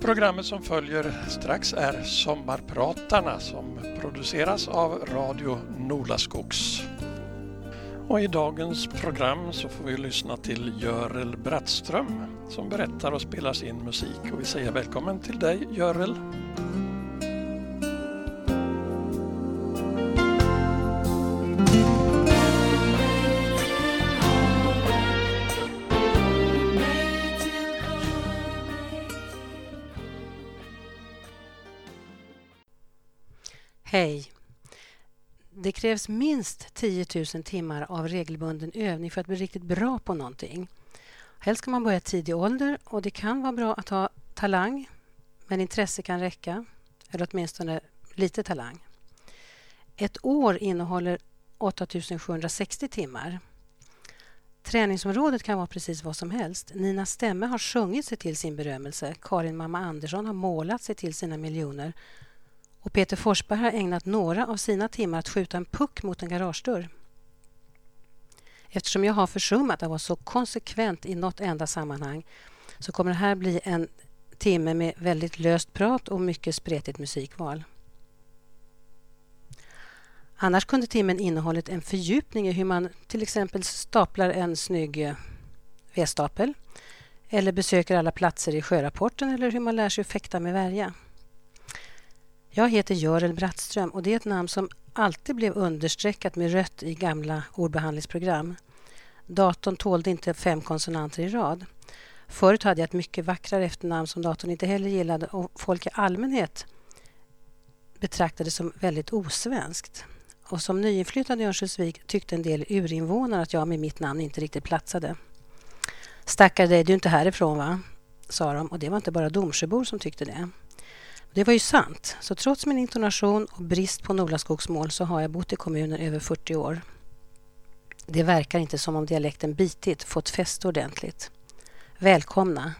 Programmet som följer strax är Sommarpratarna som produceras av Radio Nolaskogs. Och i dagens program så får vi lyssna till Görel Brattström som berättar och spelar sin musik. Och vi säger välkommen till dig, Görel. Hej! Det krävs minst 10 000 timmar av regelbunden övning för att bli riktigt bra på någonting. Helst ska man börja tidig ålder och det kan vara bra att ha talang, men intresse kan räcka, eller åtminstone lite talang. Ett år innehåller 8 760 timmar. Träningsområdet kan vara precis vad som helst. Nina Stemme har sjungit sig till sin berömmelse. Karin Mamma Andersson har målat sig till sina miljoner. Och Peter Forsberg har ägnat några av sina timmar att skjuta en puck mot en garagedörr. Eftersom jag har försummat att vara så konsekvent i något enda sammanhang så kommer det här bli en timme med väldigt löst prat och mycket spretigt musikval. Annars kunde timmen innehållit en fördjupning i hur man till exempel staplar en snygg V-stapel eller besöker alla platser i sjörapporten eller hur man lär sig att fäkta med värja. Jag heter Görel Brattström och det är ett namn som alltid blev understreckat med rött i gamla ordbehandlingsprogram. Datorn tålde inte 5 konsonanter i rad. Förut hade jag ett mycket vackrare efternamn som datorn inte heller gillade och folk i allmänhet betraktade som väldigt osvenskt. Och som nyinflyttad i Örnsköldsvik tyckte en del urinvånare att jag med mitt namn inte riktigt platsade. Stackare dig, du är inte härifrån va? Sa de och det var inte bara Domsjöbor som tyckte det. Det var ju sant, så trots min intonation och brist på Nolaskogsmål så har jag bott i kommunen över 40 år. Det verkar inte som om dialekten bitit fått fäste ordentligt. Välkomna!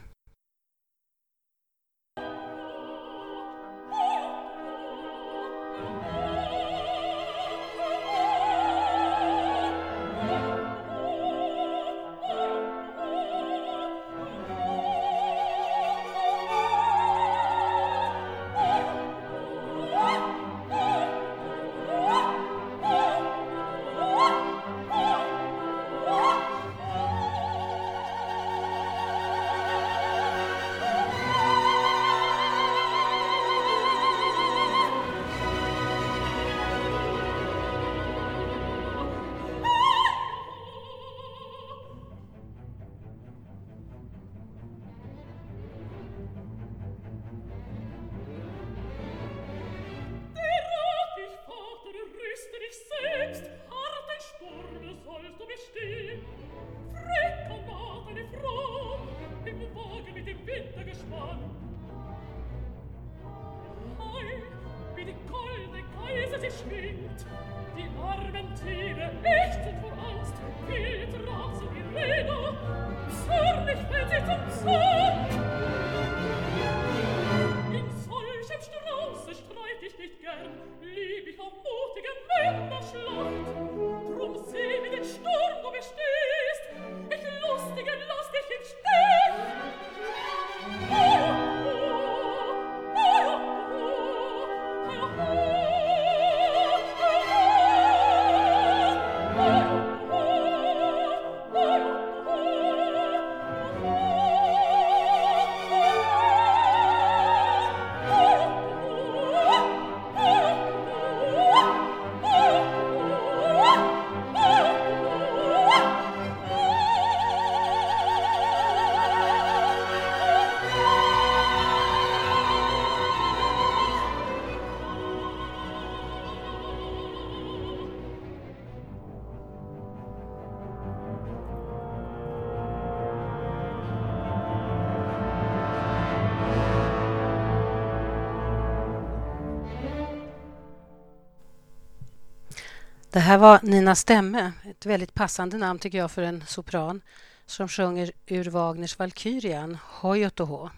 Det här var Nina Stemme, ett väldigt passande namn tycker jag för en sopran som sjunger ur Wagners Valkyrian, Hoj och Hå.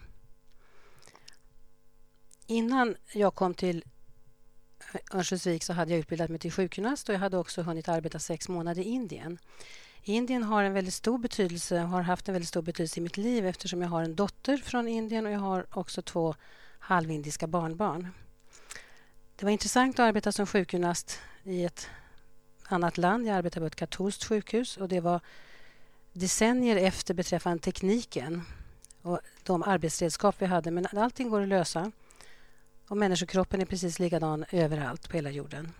Innan jag kom till Örnsköldsvik så hade jag utbildat mig till sjukgymnast och jag hade också hunnit arbeta 6 månader i Indien. Indien har en väldigt stor betydelse, har haft en väldigt stor betydelse i mitt liv eftersom jag har en dotter från Indien och jag har också 2 halvindiska barnbarn. Det var intressant att arbeta som sjukgymnast i ett annat land. Jag arbetade på ett katolskt sjukhus och det var decennier efter beträffande tekniken och de arbetsredskap vi hade. Men allting går att lösa och människokroppen är precis likadan överallt på hela jorden.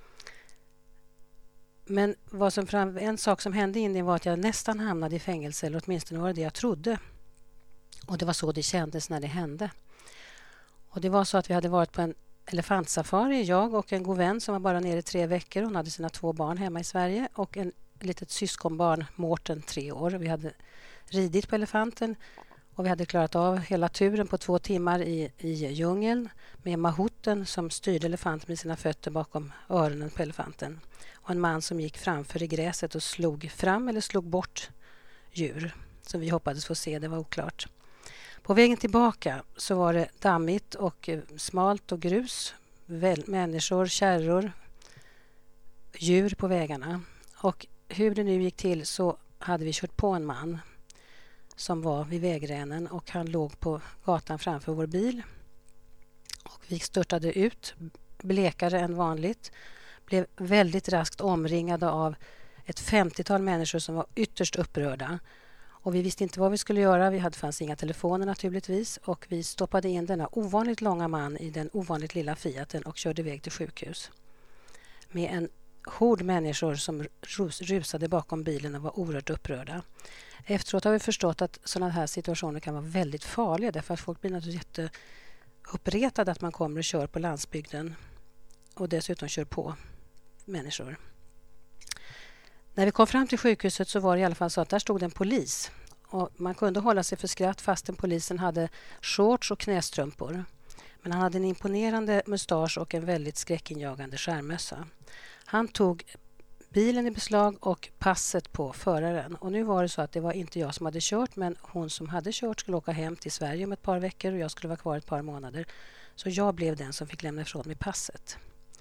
Men en sak som hände i Indien var att jag nästan hamnade i fängelse, eller åtminstone var det jag trodde. Och det var så det kändes när det hände. Och det var så att vi hade varit på en elefantsafari, jag och en god vän som var bara nere i 3 veckor. Hon hade sina 2 barn hemma i Sverige och en litet syskonbarn, Mårten, 3 år. Vi hade ridit på elefanten och vi hade klarat av hela turen på 2 timmar i djungeln med mahouten som styrde elefanten med sina fötter bakom öronen på elefanten. Och en man som gick framför i gräset och slog fram eller slog bort djur som vi hoppades få se, det var oklart. På vägen tillbaka så var det dammigt och smalt och grus, människor, kärror, djur på vägarna. Och hur det nu gick till så hade vi kört på en man som var vid vägrenen och han låg på gatan framför vår bil. Och vi störtade ut, blekare än vanligt, blev väldigt raskt omringade av ett 50-tal människor som var ytterst upprörda. Och vi visste inte vad vi skulle göra. Det fanns inga telefoner naturligtvis. Och vi stoppade in denna ovanligt långa man i den ovanligt lilla Fiaten och körde iväg till sjukhus. Med en hord människor som rusade bakom bilen och var oerhört upprörda. Efteråt har vi förstått att sådana här situationer kan vara väldigt farliga. Därför att folk blir naturligtvis jätteuppretade att man kommer och kör på landsbygden. Och dessutom kör på människor. När vi kom fram till sjukhuset så var det i alla fall så att där stod en polis. Och man kunde hålla sig för skratt fastän polisen hade shorts och knästrumpor. Men han hade en imponerande mustasch och en väldigt skräckinjagande skärmössa. Han tog bilen i beslag och passet på föraren. Och nu var det så att det var inte jag som hade kört, men hon som hade kört skulle åka hem till Sverige om ett par veckor och jag skulle vara kvar ett par månader. Så jag blev den som fick lämna ifrån mig passet.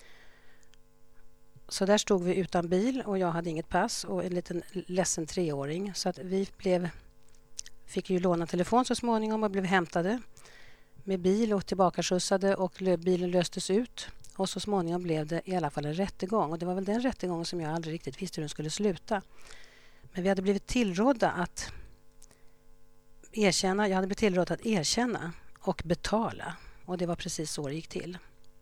Så där stod vi utan bil och jag hade inget pass och en liten ledsen 3-åring. Så att vi fick ju låna telefon så småningom och blev hämtade med bil och tillbakaskjutsade och bilen löstes ut. Och så småningom blev det i alla fall en rättegång. Och det var väl den rättegången som jag aldrig riktigt visste hur den skulle sluta. Men vi hade blivit tillrådda att erkänna. Jag hade blivit tillrådd att erkänna och betala. Och det var precis så det gick till.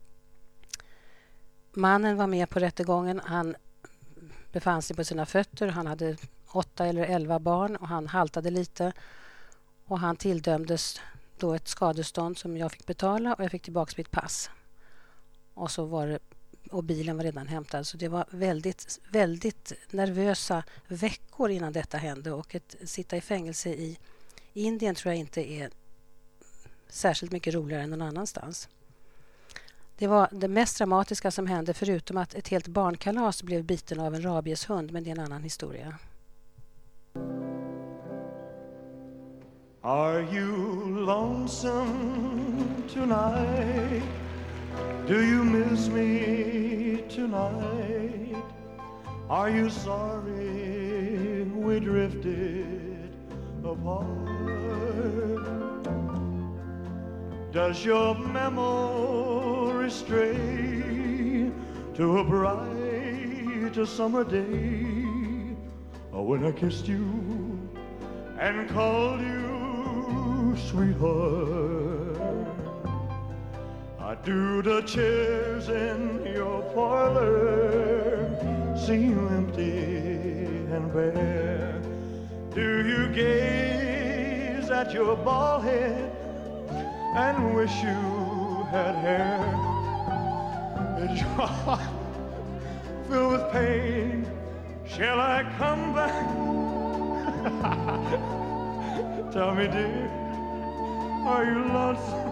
Mannen var med på rättegången. Han befann sig på sina fötter. Han hade 8 eller 11 barn och han haltade lite. Och han tilldömdes då ett skadestånd som jag fick betala och jag fick tillbaka mitt pass. Och så var det, och bilen var redan hämtad. Så det var väldigt, väldigt nervösa veckor innan detta hände. Och att sitta i fängelse i Indien tror jag inte är särskilt mycket roligare än någon annanstans. Det var det mest dramatiska som hände förutom att ett helt barnkalas blev biten av en rabieshund, men det är en annan historia. Are you lonesome tonight? Do you miss me tonight? Are you sorry we drifted apart? Does your memory stray to a bright summer day when I kissed you and called you sweetheart? Do the chairs in your parlor seem empty and bare? Do you gaze at your bald head and wish you had hair? Is your heart filled with pain? Shall I come back? Tell me, dear, are you lonesome?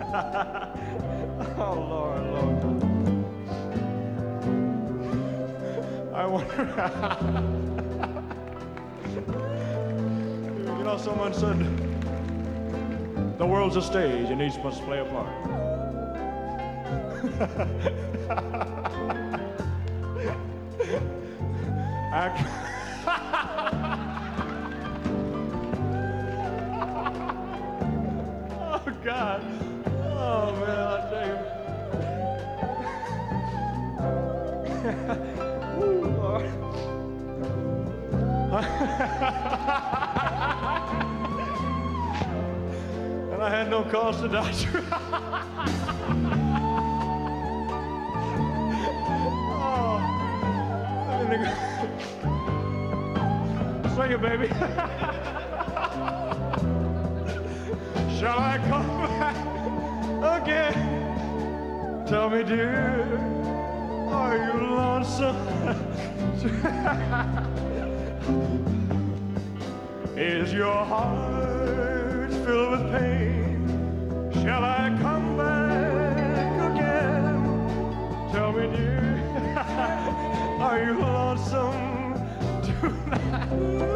Oh, Lord, Lord. I wonder. You know, someone said the world's a stage and each must play a part. And I had no cause to doubt you. Oh, sing it, baby. Shall I come back again? Tell me, dear, are you lonesome? Is your heart filled with pain? Shall I come back again? Tell me, dear, are you lonesome tonight?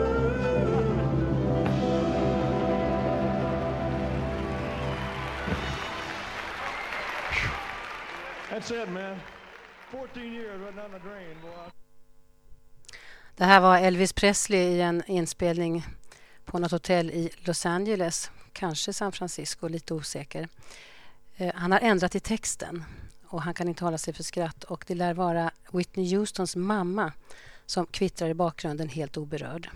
That's it, man. 14 years right down the drain, boy. Det här var Elvis Presley i en inspelning på något hotell i Los Angeles, kanske San Francisco, lite osäker. Han har ändrat i texten och han kan inte hålla sig för skratt, och det lär vara Whitney Houstons mamma som kvittrar i bakgrunden helt oberörd.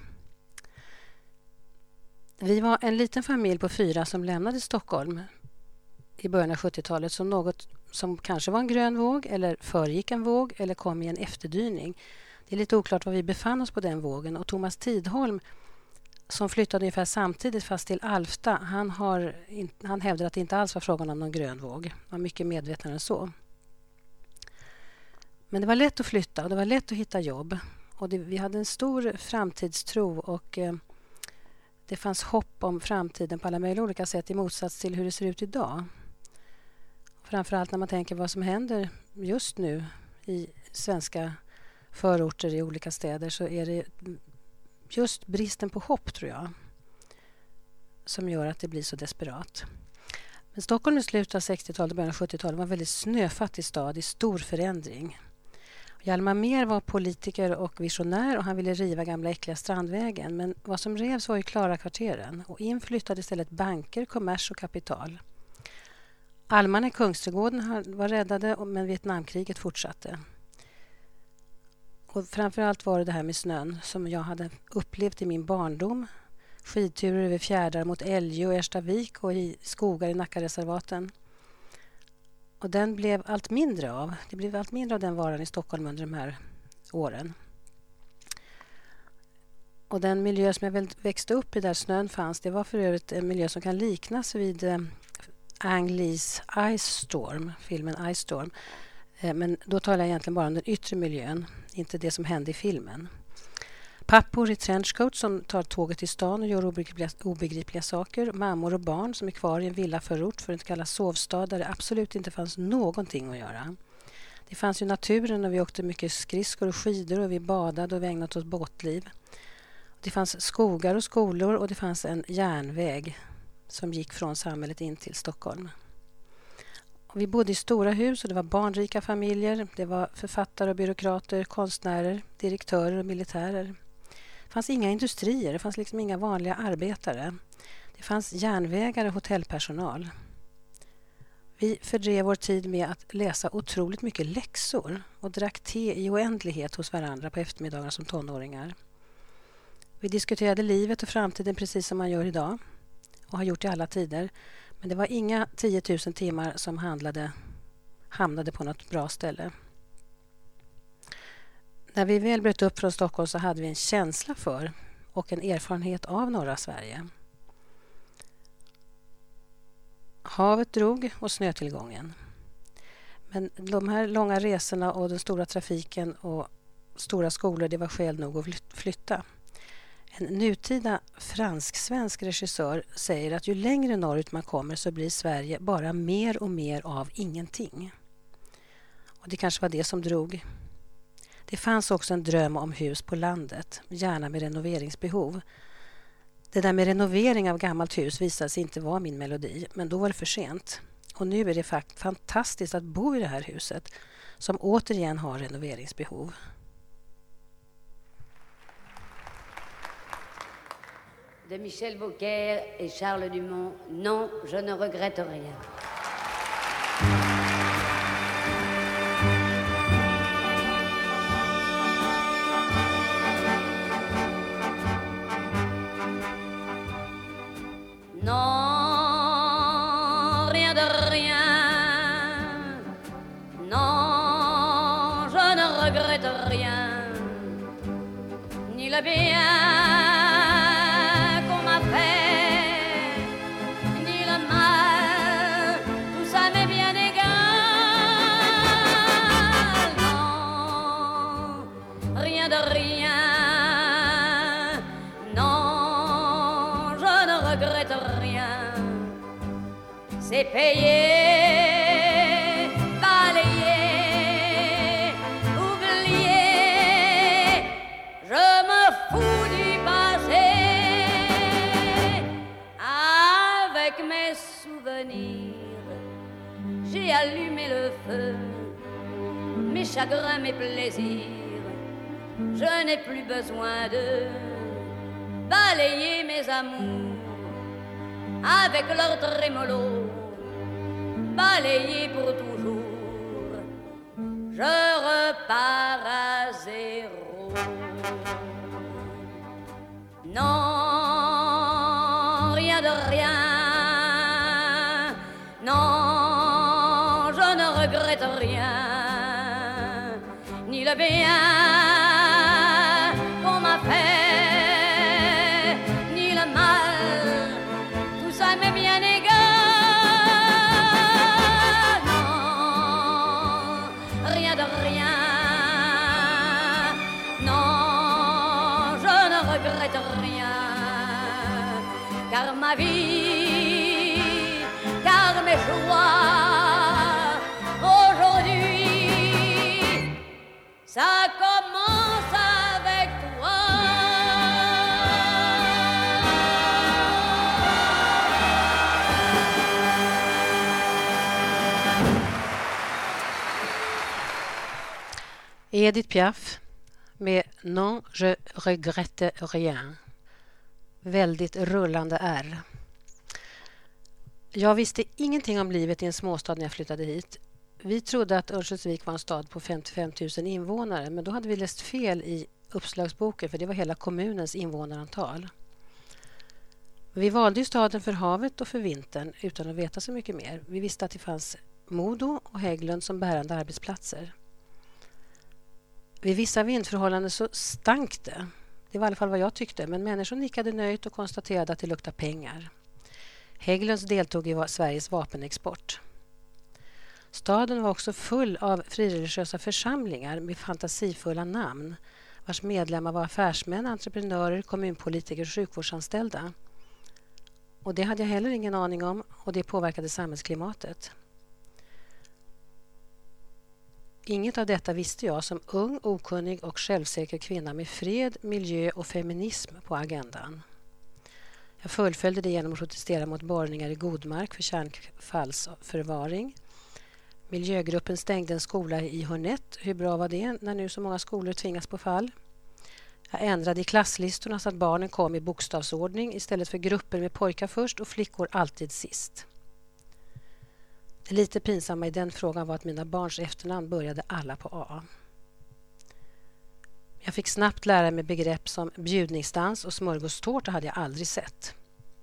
Vi var en liten familj på 4 som lämnade Stockholm i början av 70-talet som något som kanske var en grön våg eller föregick en våg eller kom i en efterdyning. Det är lite oklart var vi befann oss på den vågen, och Thomas Tidholm som flyttade ungefär samtidigt fast till Alfta, han hävdade att det inte alls var frågan om någon grön våg. Han var mycket medveten än så. Men det var lätt att flytta och det var lätt att hitta jobb. Och vi hade en stor framtidstro och det fanns hopp om framtiden på alla möjliga olika sätt i motsats till hur det ser ut idag. Framförallt när man tänker vad som händer just nu i svenska förorter i olika städer, så är det just bristen på hopp, tror jag, som gör att det blir så desperat. Men Stockholm i slutet av 60-talet och början av 70-talet var en väldigt snöfattig stad i stor förändring. Hjalmar Mehr var politiker och visionär och han ville riva gamla äckliga Strandvägen. Men vad som revs var ju Klara-kvarteren och inflyttade istället banker, kommers och kapital. Almarna i Kungsträdgården var räddade, men Vietnamkriget fortsatte. Och framförallt var det här med snön som jag hade upplevt i min barndom. Skidturer över fjärdar mot Älge och Erstavik och i skogar i Nackareservaten. Och den blev allt mindre av. Det blev allt mindre av den varan i Stockholm under de här åren. Och den miljö som jag växte upp i där snön fanns, det var för övrigt en miljö som kan liknas vid Ang Lees Ice Storm, filmen Ice Storm. Men då talar jag egentligen bara om den yttre miljön, inte det som hände i filmen. Pappor i trenchcoat som tar tåget till stan och gör obegripliga saker. Mammor och barn som är kvar i en villaförort för en så kallad sovstad där det absolut inte fanns någonting att göra. Det fanns ju naturen och vi åkte mycket skridskor och skidor och vi badade och vi ägnade oss båtliv. Det fanns skogar och skolor och det fanns en järnväg som gick från samhället in till Stockholm. Och vi bodde i stora hus och det var barnrika familjer. Det var författare och byråkrater, konstnärer, direktörer och militärer. Det fanns inga industrier, det fanns liksom inga vanliga arbetare. Det fanns järnvägare och hotellpersonal. Vi fördrev vår tid med att läsa otroligt mycket läxor och drack te i oändlighet hos varandra på eftermiddagar som tonåringar. Vi diskuterade livet och framtiden precis som man gör idag och har gjort i alla tider. Men det var inga 10 000 timmar som hamnade på något bra ställe. När vi väl bröt upp från Stockholm så hade vi en känsla för och en erfarenhet av norra Sverige. Havet drog och snötillgången. Men de här långa resorna och den stora trafiken och stora skolor, det var skäl nog att flytta. En nutida fransk-svensk regissör säger att ju längre norrut man kommer så blir Sverige bara mer och mer av ingenting. Och det kanske var det som drog. Det fanns också en dröm om hus på landet, gärna med renoveringsbehov. Det där med renovering av gammalt hus visade sig inte vara min melodi, men då var det för sent. Och nu är det fantastiskt att bo i det här huset som återigen har renoveringsbehov. De Michel Beaucaire et Charles Dumont, non, je ne regrette rien. regrette rien, ni le bien qu'on m'a fait, ni le mal, tout ça m'est bien égal. Non, rien de rien, non, je ne regrette rien. C'est payé, balayé, oublié. Je me fous du passé. Avec mes souvenirs, j'ai allumé le feu. Mes chagrins, mes plaisirs, je n'ai plus besoin de balayer mes amours avec leur trémolo. Balayé pour toujours, je repars à zéro. Non, rien de rien, non, je ne regrette rien, ni le bien qu'on m'a fait, ni le mal, tout ça m'est bien égal. Car ma vie, car mes joies, aujourd'hui, ça commence avec toi. Edith Piaf med Non, je regrette rien. Väldigt rullande R. Jag visste ingenting om livet i en småstad när jag flyttade hit. Vi trodde att Örnsköldsvik var en stad på 55 000 invånare, men då hade vi läst fel i uppslagsboken, för det var hela kommunens invånarantal. Vi valde ju staden för havet och för vintern utan att veta så mycket mer. Vi visste att det fanns Modo och Hägglund som bärande arbetsplatser. Vid vissa vindförhållanden så stank det. Det var i alla fall vad jag tyckte, men människor nickade nöjt och konstaterade att det luktade pengar. Hägglunds deltog i Sveriges vapenexport. Staden var också full av frireligiösa församlingar med fantasifulla namn, vars medlemmar var affärsmän, entreprenörer, kommunpolitiker och sjukvårdsanställda. Och det hade jag heller ingen aning om, och det påverkade samhällsklimatet. Inget av detta visste jag som ung, okunnig och självsäker kvinna med fred, miljö och feminism på agendan. Jag fullföljde det genom att protestera mot borrningar i Godmark för kärnfallsförvaring. Miljögruppen stängde en skola i Hörnet. Hur bra var det när nu så många skolor tvingas på fall? Jag ändrade i klasslistorna så att barnen kom i bokstavsordning istället för grupper med pojkar först och flickor alltid sist. Det lite pinsamma i den frågan var att mina barns efternamn började alla på A. Jag fick snabbt lära mig begrepp som bjudningsdans och smörgåstårta hade jag aldrig sett.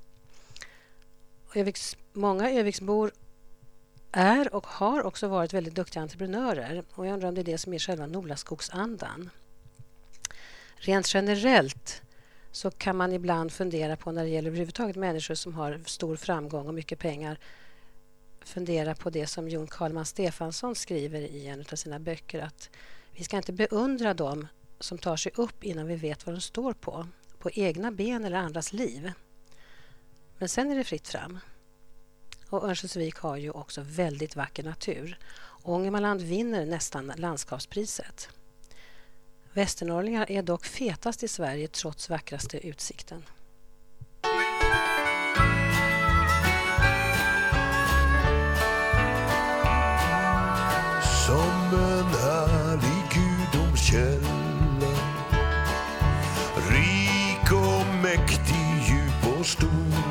Många Öviksbor är och har också varit väldigt duktiga entreprenörer, och jag undrar om det är det som är själva Nolaskogsandan. Rent generellt så kan man ibland fundera på, när det gäller överhuvudtaget människor som har stor framgång och mycket pengar, fundera på det som Jon Karlman Stefansson skriver i en av sina böcker, att vi ska inte beundra dem som tar sig upp innan vi vet vad de står på egna ben eller andras liv. Men sen är det fritt fram. Och Örnsköldsvik har ju också väldigt vacker natur. Ångermanland vinner nästan landskapspriset. Västernorrlingar är dock fetast i Sverige trots vackraste utsikten. Som en härlig gudomskälla, rik och mäktig, djup och stor,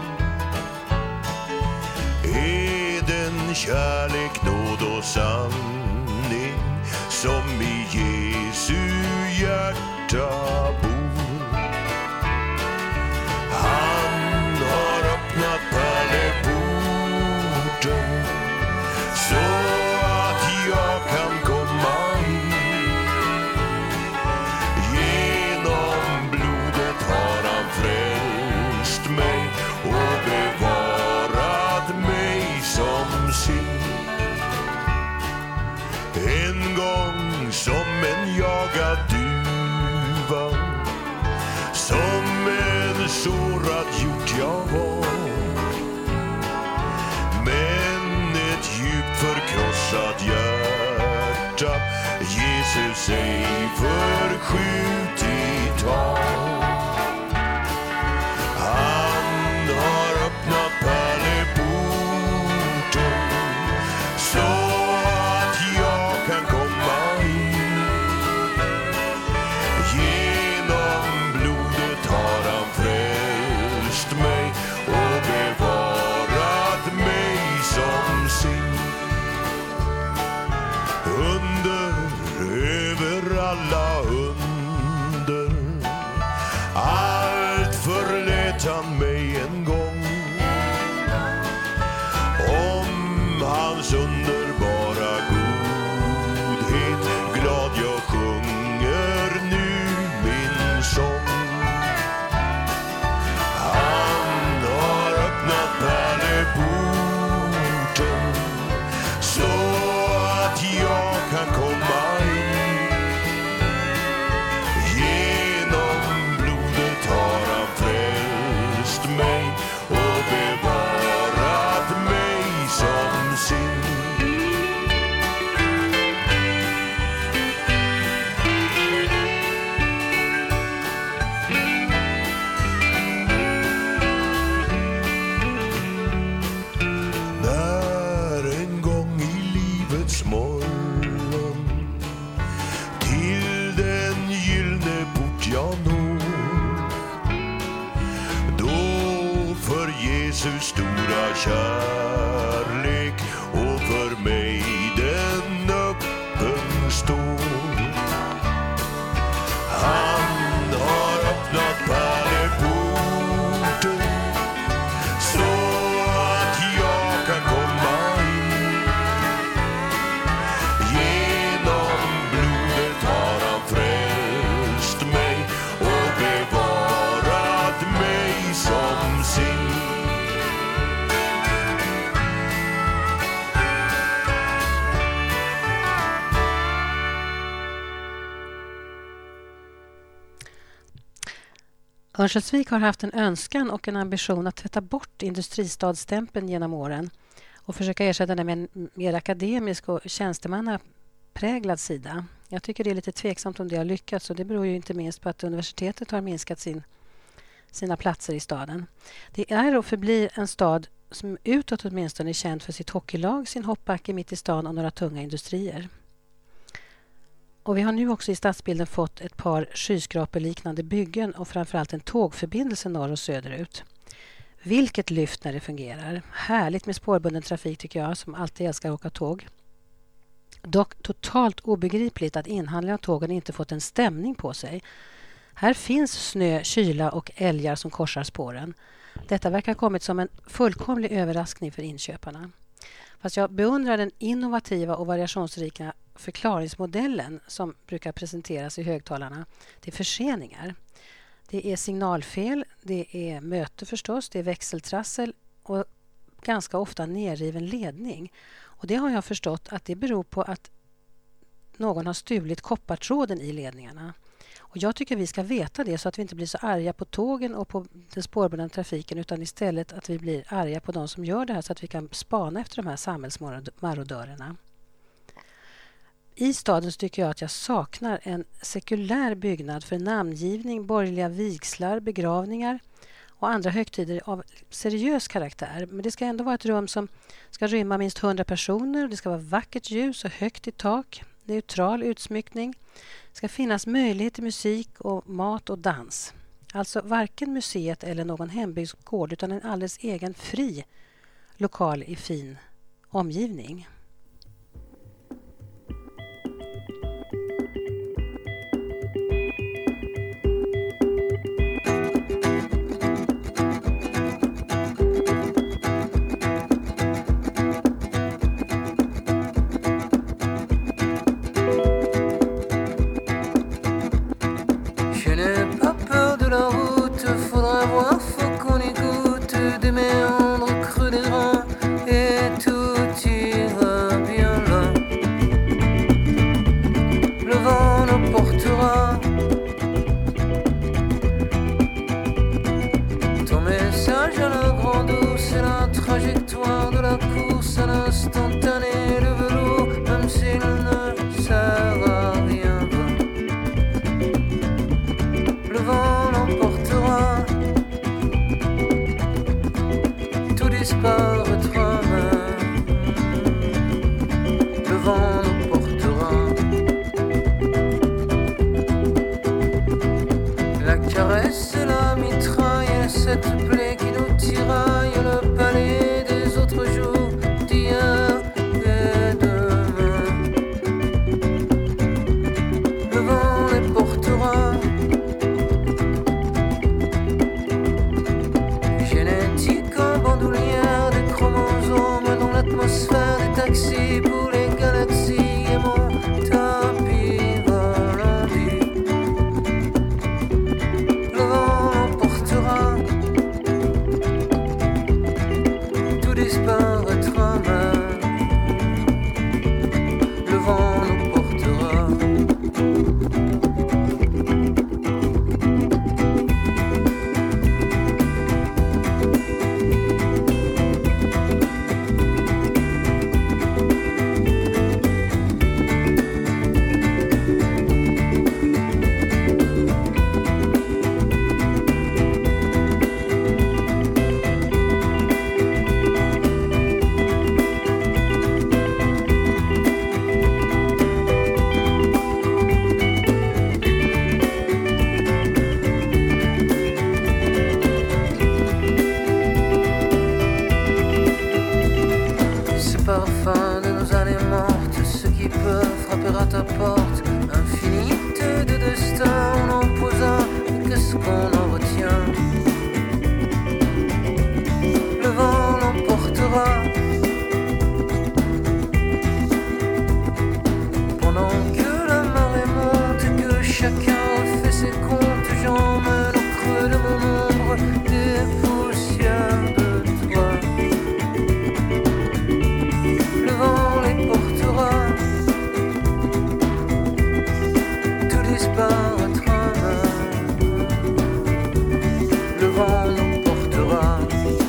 är den kärlek, nåd och sanning som i Jesu hjärta bor. Han har öppnat pärleporten så att jag kan komma in. sin. En gång som en jagad duva, som en sårad hjort jag var, men ett djupt förkrossat hjärta Jesus ej förskjutit har. Han har öppnat pärleporten så att jag kan komma in. Genom blodet har han frälst mig och bevarat mig som sin. Under över alla under, allt förlät han mig en gång. Om hans underbara godhet glad jag sjunger nu min sång. Han har öppnat pärleporten så att jag kan komma in. Genom blodet har han frälst mig och bevarat mig som sin. När en gång i livets morgon till den gyllene port jag når, då för Jesus stora kärlek och för mig den öppen står. Han har öppnat pärleporten så att jag kan komma in. Genom blodet har han frälst mig och bevarat mig som sin. Örnsköldsvik har haft en önskan och en ambition att tvätta bort industristadsstämpeln genom åren och försöka ersätta den med en mer akademisk och tjänstemannapräglad sida. Jag tycker det är lite tveksamt om det har lyckats, och det beror ju inte minst på att universitetet har minskat sina platser i staden. Det är och förblir en stad som utåt åtminstone är känd för sitt hockeylag, sin hoppbacke mitt i stan och några tunga industrier. Och vi har nu också i stadsbilden fått ett par skyskraperliknande byggen och framförallt en tågförbindelse norr och söderut. Vilket lyft när det fungerar. Härligt med spårbunden trafik tycker jag, som alltid älskar att åka tåg. Dock totalt obegripligt att inhandlingen av tågen inte fått en stämning på sig. Här finns snö, kyla och älgar som korsar spåren. Detta verkar ha kommit som en fullkomlig överraskning för inköparna. Fast jag beundrar den innovativa och variationsrika förklaringsmodellen som brukar presenteras i högtalarna. Det är förseningar. Det är signalfel, det är möte förstås, det är växeltrassel och ganska ofta nerriven ledning. Och det har jag förstått att det beror på att någon har stulit koppartråden i ledningarna. Och jag tycker vi ska veta det så att vi inte blir så arga på tågen och på den spårbundna trafiken, utan istället att vi blir arga på de som gör det här så att vi kan spana efter de här samhällsmarodörerna. I staden tycker jag att jag saknar en sekulär byggnad för namngivning, borgerliga vigslar, begravningar och andra högtider av seriös karaktär. Men det ska ändå vara ett rum som ska rymma minst 100 personer. Det ska vara vackert ljus och högt i tak, neutral utsmyckning. Det ska finnas möjlighet till musik och mat och dans. Alltså varken museet eller någon hembygdsgård utan en alldeles egen fri lokal i fin omgivning. Des méandres creux des reins et tout taxi pour les galaxies et mon tapis volant dit le vent l'emportera, tout disparaîtra même, le vent l'emportera. Parfum de nos années mortes, ce qui peut frapper à ta porte, infinité de destins on en posa, qu'est-ce qu'on en retient? Le vent l'emportera, pendant que la marée monte et que chacun refait ses comptes, j'emmène au creux de mon ombre des poussières de toi. Le vent les portera, tout disparaîtra, le vent l'emportera.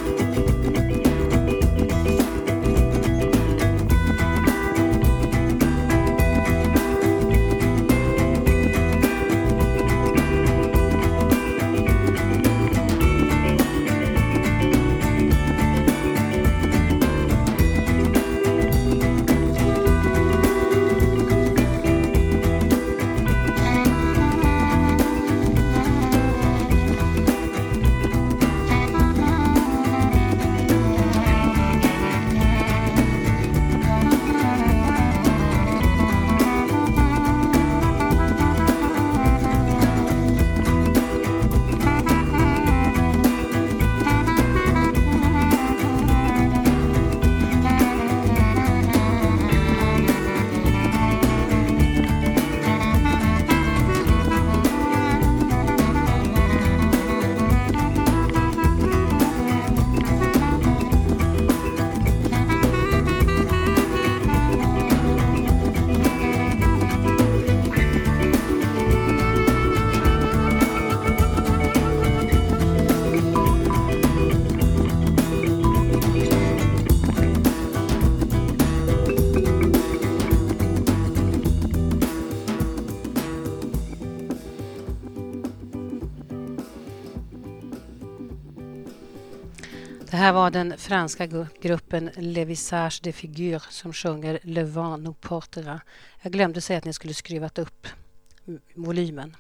Det här var den franska gruppen Les Visages de Figure som sjunger Le Vent nous portera. Jag glömde säga att ni skulle skruvat upp volymen.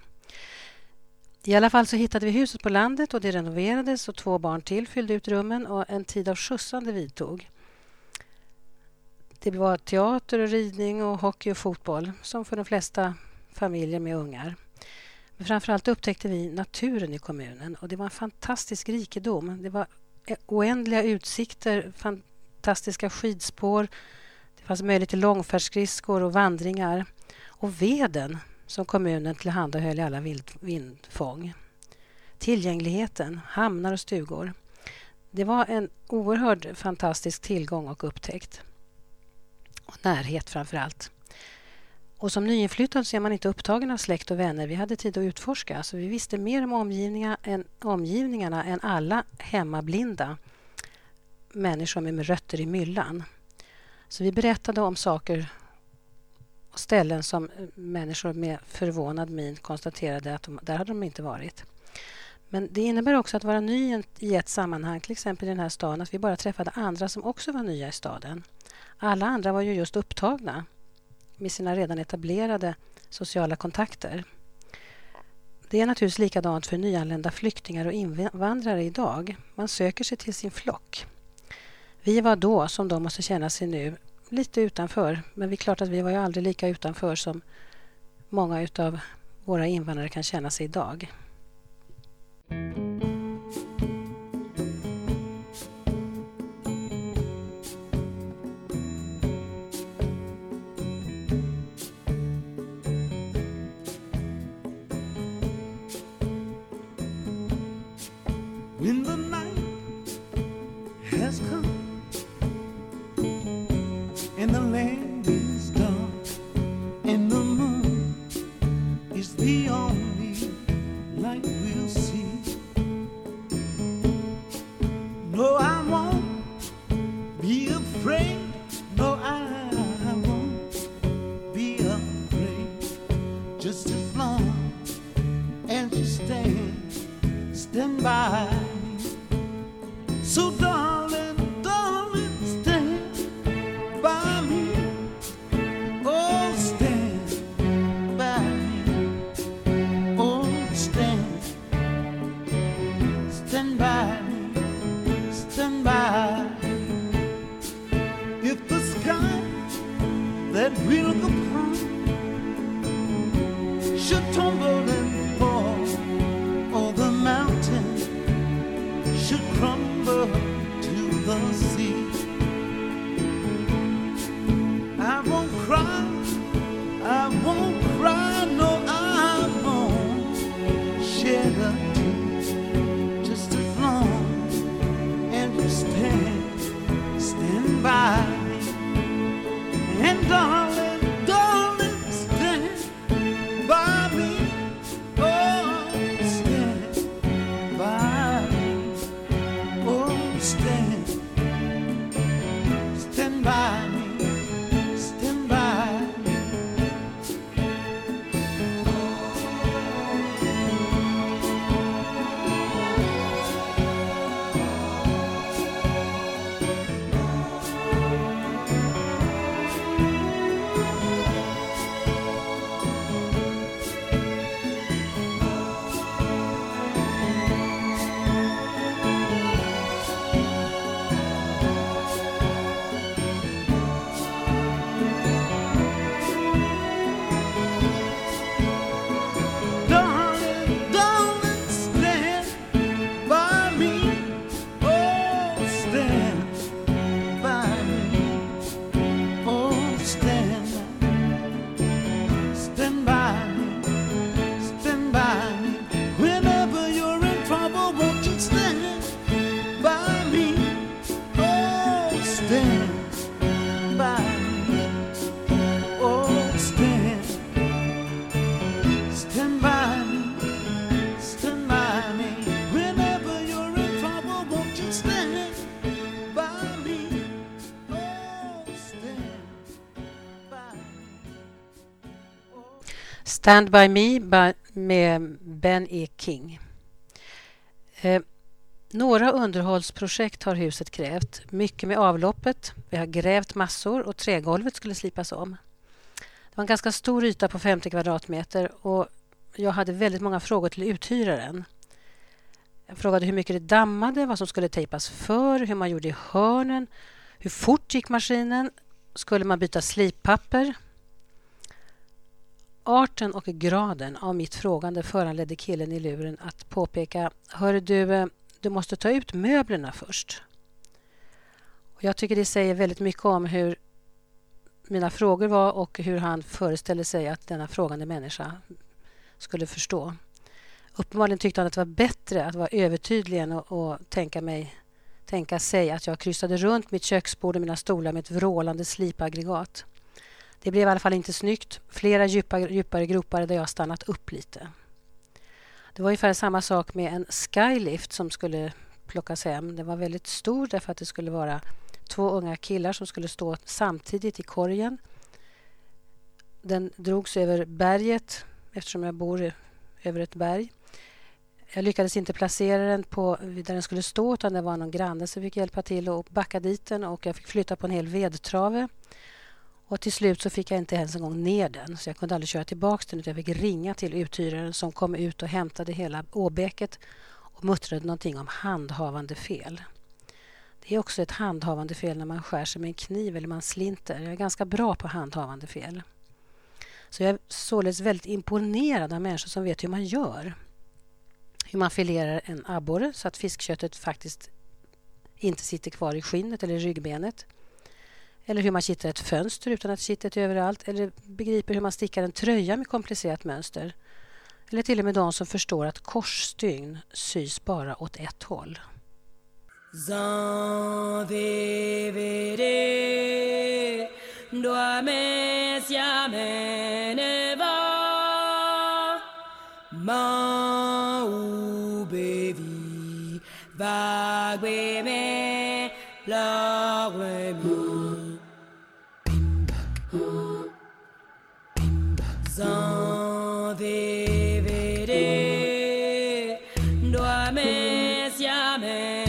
I alla fall så hittade vi huset på landet och det renoverades och 2 barn till fyllde ut rummen och en tid av skjutsande vidtog. Det var teater och ridning och hockey och fotboll som för de flesta familjer med ungar. Men framförallt upptäckte vi naturen i kommunen och det var en fantastisk rikedom. Det var oändliga utsikter, fantastiska skidspår. Det fanns möjlighet till långfärdsskridskor och vandringar. Och veden som kommunen tillhandahöll i alla vindfång. Tillgängligheten, hamnar och stugor. Det var en oerhörd fantastisk tillgång och upptäckt. Och närhet framför allt. Och som nyinflyttad så är man inte upptagen av släkt och vänner. Vi hade tid att utforska så vi visste mer om omgivningarna än alla hemmablinda människor med rötter i myllan. Så vi berättade om saker och ställen som människor med förvånad min konstaterade att där hade de inte varit. Men det innebär också att vara ny i ett sammanhang, till exempel i den här staden, att vi bara träffade andra som också var nya i staden. Alla andra var ju just upptagna med sina redan etablerade sociala kontakter. Det är naturligtvis likadant för nyanlända flyktingar och invandrare idag. Man söker sig till sin flock. Vi var då, som de måste känna sig nu, lite utanför. Men det är klart att vi var ju aldrig lika utanför som många utav våra invandrare kan känna sig idag. land is dark and the moon is the only light we'll see. No, I won't be afraid. No, I won't be afraid. Just as long as you stand by me. So darling, darling, stand by me. Oh, stand by me. Oh, stand by me. Stand by. If the sky that we look upon should tumble and fall, or the mountain should crumble to the sea, I won't cry, I won't cry, no, I won't shed a tear. Just as long as you stand by me. And darling, darling, stand by me. Oh, stand by me. Oh, stand by me. Stand by me. Stand by me med Ben E. King. Några underhållsprojekt har huset krävt. Mycket med avloppet. Vi har grävt massor och trägolvet skulle slipas om. Det var en ganska stor yta på 50 kvadratmeter och jag hade väldigt många frågor till uthyraren. Jag frågade hur mycket det dammade, vad som skulle tejpas för, hur man gjorde i hörnen, hur fort gick maskinen, skulle man byta slippapper. Arten och graden av mitt frågande föranledde killen i luren att påpeka: hör du måste ta ut möblerna först. Och jag tycker det säger väldigt mycket om hur mina frågor var och hur han föreställde sig att denna frågande människa skulle förstå. Uppenbarligen tyckte han att det var bättre att vara övertydlig än att tänka sig att jag kryssade runt mitt köksbord och mina stolar med ett vrålande slipaggregat. Det blev i alla fall inte snyggt. Flera djupare gropar där jag stannat upp lite. Det var ungefär samma sak med en skylift som skulle plockas hem. Den var väldigt stor därför att det skulle vara 2 unga killar som skulle stå samtidigt i korgen. Den drogs över berget eftersom jag bor över ett berg. Jag lyckades inte placera den på där den skulle stå utan det var någon granne som fick hjälpa till och backa dit den och jag fick flytta på en hel vedtrave. Och till slut så fick jag inte ens en gång ner den så jag kunde aldrig köra tillbaka den utan jag fick ringa till uthyraren som kom ut och hämtade hela åbäket och muttrade någonting om handhavande fel. Det är också ett handhavande fel när man skär sig med en kniv eller man slinter. Jag är ganska bra på handhavande fel. Så jag är således väldigt imponerad av människor som vet hur man gör. Hur man filerar en abborre så att fiskköttet faktiskt inte sitter kvar i skinnet eller i ryggbenet. Eller hur man kittar ett fönster utan att kittet är överallt. Eller begriper hur man stickar en tröja med komplicerat mönster. Eller till och med de som förstår att korsstygn sys bara åt ett håll. doa me siame neva ma u bevi vague me la remi sans vivere doa me siame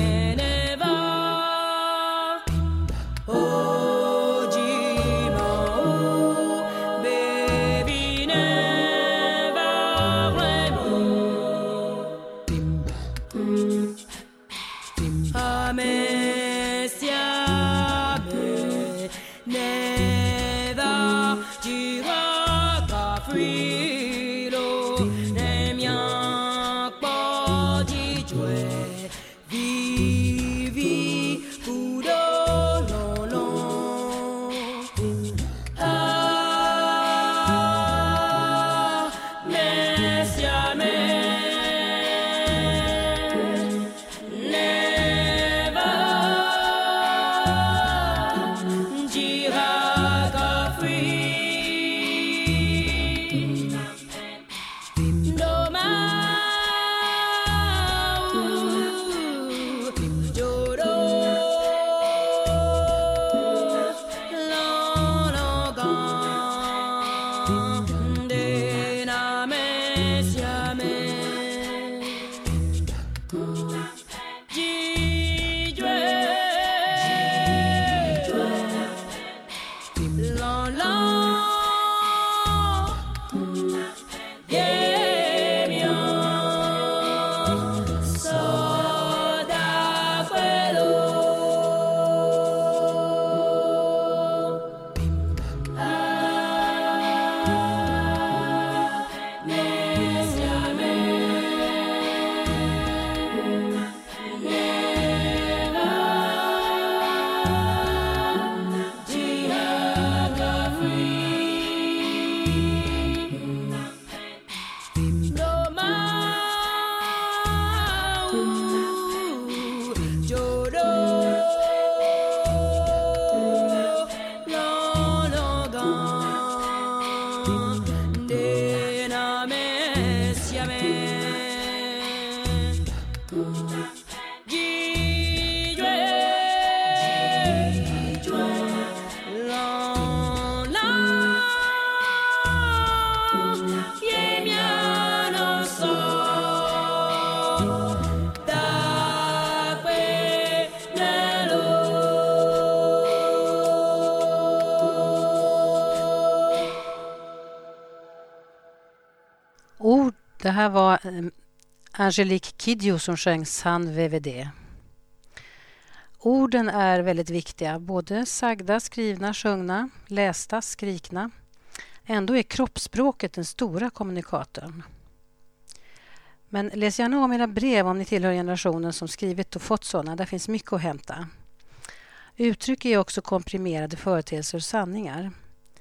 Det här var Angelique Kidjo som sjöng San VVD. Orden är väldigt viktiga, både sagda, skrivna, sjungna, lästa, skrikna. Ändå är kroppsspråket den stora kommunikatorn. Men läs gärna om era brev om ni tillhör generationen som skrivit och fått sådana. Där finns mycket att hämta. Uttryck är också komprimerade företeelser och sanningar.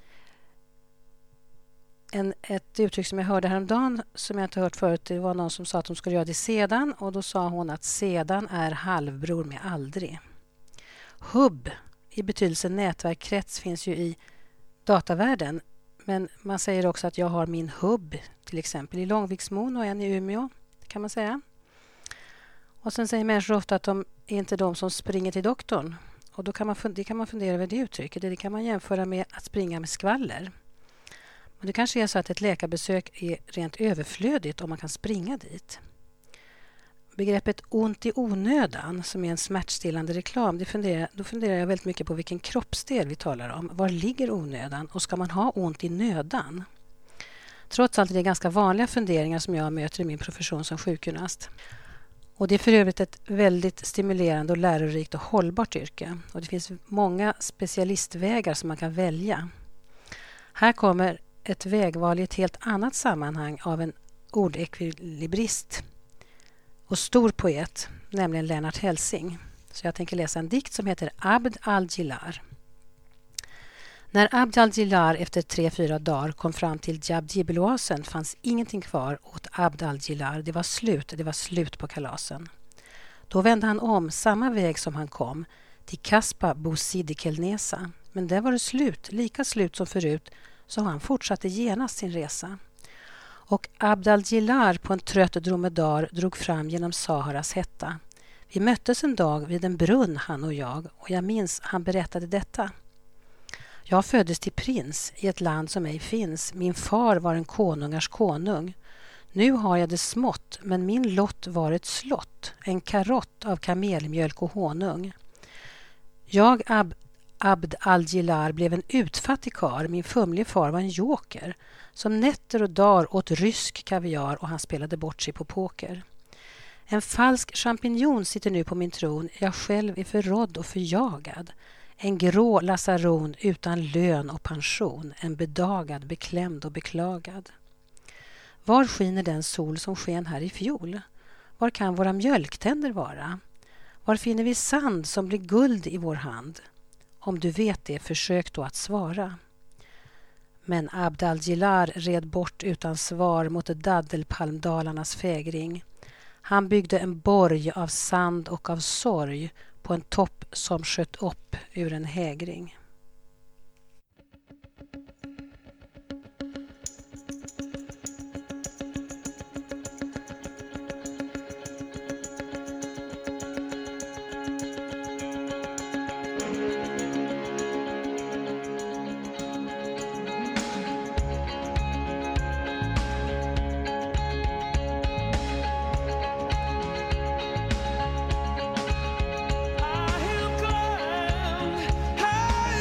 Ett uttryck som jag hörde häromdagen som jag inte hört förut, det var någon som sa att de skulle göra det sedan, och då sa hon att sedan är halvbror med aldrig. Hubb i betydelsen nätverkkrets finns ju i datavärlden, men man säger också att jag har min hubb till exempel i Långviksmon och en i Umeå, kan man säga. Och sen säger människor ofta att de är inte de som springer till doktorn, och då kan man fundera över det uttrycket. Det kan man jämföra med att springa med skvaller. Men det kanske är så att ett läkarbesök är rent överflödigt om man kan springa dit. Begreppet ont i onödan, som är en smärtstillande reklam, då funderar jag väldigt mycket på vilken kroppsdel vi talar om. Var ligger onödan, och ska man ha ont i nödan? Trots allt är det ganska vanliga funderingar som jag möter i min profession som sjukgymnast. Och det är för övrigt ett väldigt stimulerande och lärorikt och hållbart yrke. Och det finns många specialistvägar som man kan välja. Här kommer ett vägval i ett helt annat sammanhang av en ordekvilibrist och stor poet, nämligen Lennart Hellsing. Så jag tänker läsa en dikt som heter Abd al-Gilar. När Abd al-Gilar efter 3-4 dagar kom fram till Jabjibel-oasen fanns ingenting kvar åt Abd al-Gilar. Det var slut på kalasen. Då vände han om samma väg som han kom, till Kaspa Bosidi Kelnesa, Men där var det slut, lika slut som förut, så han fortsatte genast sin resa. Och Abd al-Jilar på en trött dromedar drog fram genom Saharas hetta. Vi möttes en dag vid en brunn, han och jag minns han berättade detta. Jag föddes till prins i ett land som ej finns. Min far var en konungars konung. Nu har jag det smått, men min lott var ett slott, en karott av kamelmjölk och honung. Jag, Abd al-Jilar, blev en utfattig kar. Min fumlige far var en joker som nätter och dagar åt rysk kaviar och han spelade bort sig på poker. En falsk champinjon sitter nu på min tron. Jag själv är förrådd och förjagad. En grå lasaron utan lön och pension. En bedagad, beklämd och beklagad. Var skiner den sol som sken här i fjol? Var kan våra mjölktänder vara? Var finner vi sand som blir guld i vår hand? Om du vet det, försök då att svara. Men Abd al-Jilar red bort utan svar mot daddelpalmdalarnas fägring. Han byggde en borg av sand och av sorg på en topp som sköt upp ur en hägring. I am glad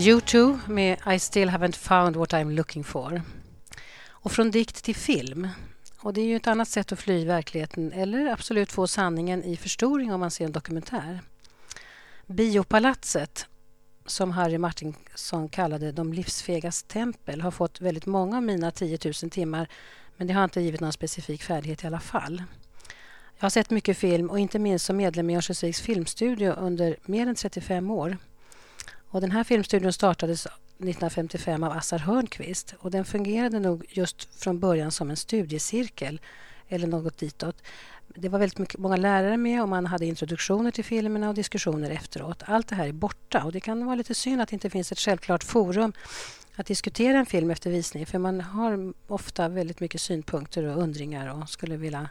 U2 med I still haven't found what I'm looking for. Och från dikt till film. Och det är ju ett annat sätt att fly verkligheten eller absolut få sanningen i förstoring om man ser en dokumentär. Biopalatset, som Harry Martinson kallade de livsfegas tempel, har fått väldigt många av mina 10 000 timmar, men det har inte givit någon specifik färdighet i alla fall. Jag har sett mycket film och inte minst som medlem i Örnsköldsviks filmstudio under mer än 35 år. Och den här filmstudion startades 1955 av Assar Hörnqvist och den fungerade nog just från början som en studiecirkel eller något ditåt. Det var väldigt många lärare med och man hade introduktioner till filmerna och diskussioner efteråt. Allt det här är borta och det kan vara lite synd att det inte finns ett självklart forum att diskutera en film efter visning, för man har ofta väldigt mycket synpunkter och undringar och skulle vilja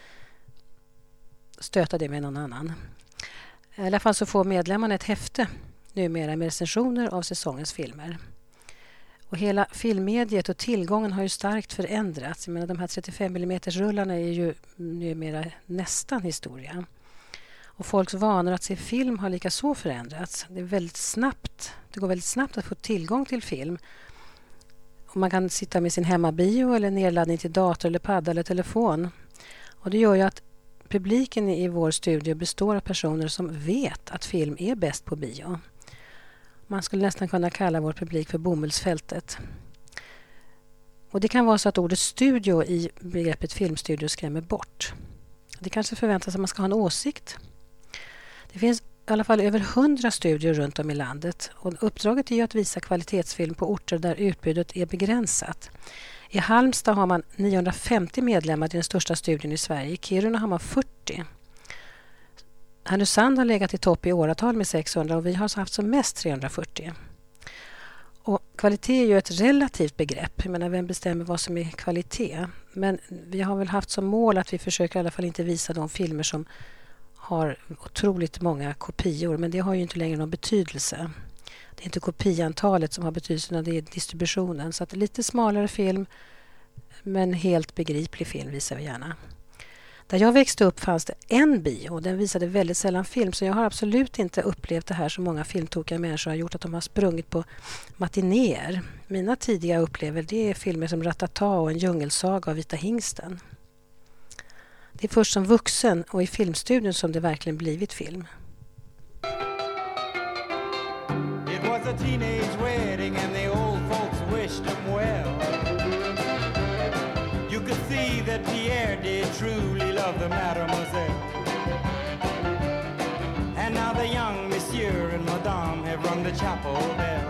stöta det med någon annan. I alla fall så får medlemmarna ett häfte numera med recensioner av säsongens filmer. Och hela filmmediet och tillgången har ju starkt förändrats. Jag menar, de här 35 mm-rullarna är ju numera nästan historia. Och folks vanor att se film har lika så förändrats. Det går väldigt snabbt att få tillgång till film. Och man kan sitta med sin hemmabio eller nedladdning till dator eller padda eller telefon. Och det gör ju att publiken i vår studio består av personer som vet att film är bäst på bio. Man skulle nästan kunna kalla vår publik för bomullsfältet. Och det kan vara så att ordet studio i begreppet filmstudio skrämmer bort. Det kanske förväntas att man ska ha en åsikt. Det finns i alla fall över 100 studior runt om i landet. Och uppdraget är ju att visa kvalitetsfilm på orter där utbudet är begränsat. I Halmstad har man 950 medlemmar i den största studion i Sverige. I Kiruna har man 40. Härnösand har legat i topp i åratal med 600 och vi har haft som mest 340. Och kvalitet är ju ett relativt begrepp. Jag menar, vem bestämmer vad som är kvalitet? Men vi har väl haft som mål att vi försöker i alla fall inte visa de filmer som har otroligt många kopior. Men det har ju inte längre någon betydelse. Det är inte kopiantalet som har betydelse, utan det är distributionen. Så att lite smalare film, men helt begriplig film visar vi gärna. Där jag växte upp fanns det en bio och den visade väldigt sällan film, så jag har absolut inte upplevt det här som många filmtokiga människor har gjort, att de har sprungit på matinéer. Mina tidiga upplevelser, det är filmer som Ratata och En djungelsaga av Vita hingsten. Det är först som vuxen och i filmstudion som det verkligen blivit film. It was a teenage wedding and the old folks wished them well. You could see that Pierre did truly love the mademoiselle. And now the young monsieur and madame have rung the chapel bell.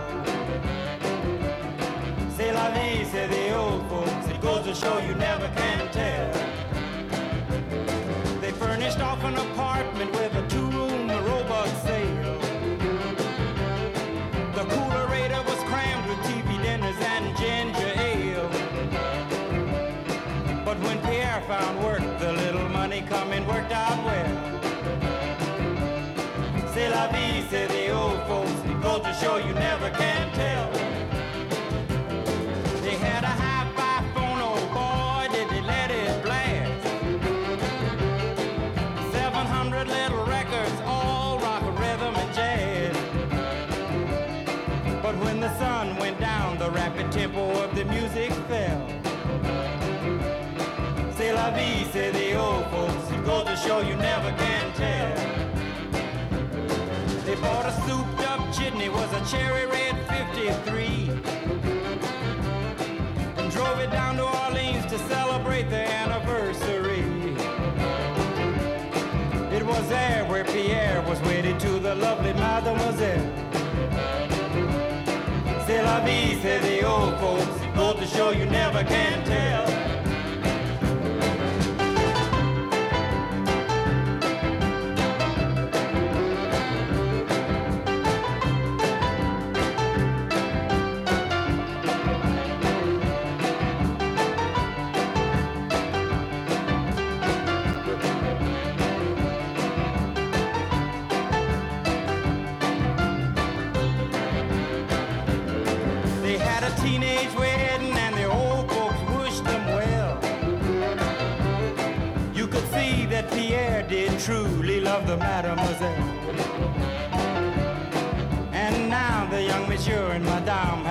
C'est la vie, say the old folks, it goes to show you never can tell. They furnished off an apartment with a two-room robot sale. The coolerator was crammed with TV dinners and ginger ale. But when Pierre found work, the little money coming worked out well. C'est la vie, say the old folks, it goes to show you never can tell. They had a hi-fi phone, oh boy, did they let it blast. 700 little records, all rock, rhythm, and jazz. But when the sun went down, the rapid tempo of the music fell. C'est la vie, say the old folks, it goes to show you never can tell. They bought a souped-up jitney, was a cherry red 53, and drove it down to Orleans to celebrate their anniversary. It was there where Pierre was wedded to the lovely mademoiselle. C'est la vie, say the old folks, it goes to show you never can tell. Teenage wedding and the old folks wished them well. You could see that Pierre did truly love the mademoiselle. And now the young monsieur and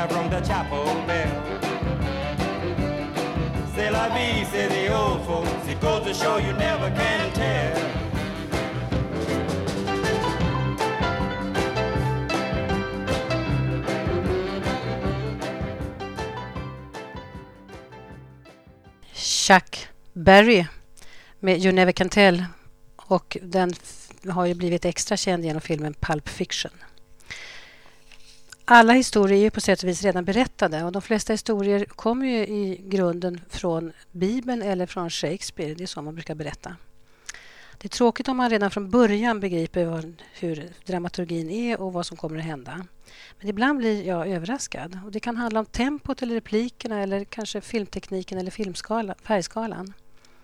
choir from the chapel bell. C'est la vie, say the old folks. It goes to show you never can tell. Chuck Berry med You Never Can Tell, och den har ju blivit extra känd genom filmen Pulp Fiction. Alla historier är ju på sätt och vis redan berättade, och de flesta historier kommer ju i grunden från Bibeln eller från Shakespeare. Det är så man brukar berätta. Det är tråkigt om man redan från början begriper hur dramaturgin är och vad som kommer att hända. Men ibland blir jag överraskad, och det kan handla om tempot eller replikerna eller kanske filmtekniken eller färgskalan.